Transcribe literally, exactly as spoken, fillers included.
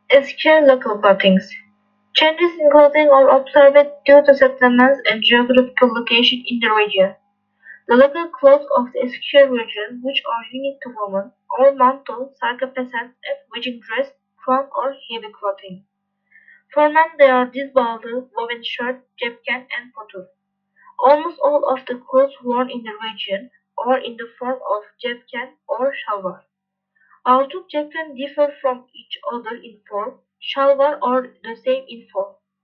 Ischia local clothings. Changes in clothing are observed due to settlements and geographical location in the region. The local clothes of the Ischia region, which are unique to women, are mantle, sarcophagus, and wedding dress, crown or heavy clothing. For men they are disbaldı, woven shirt, jepken, and potur. Almost all of the clothes worn in the region are in the form of jepken or shalvar. Although jepken differ from each other in form, shalvar are the same in form.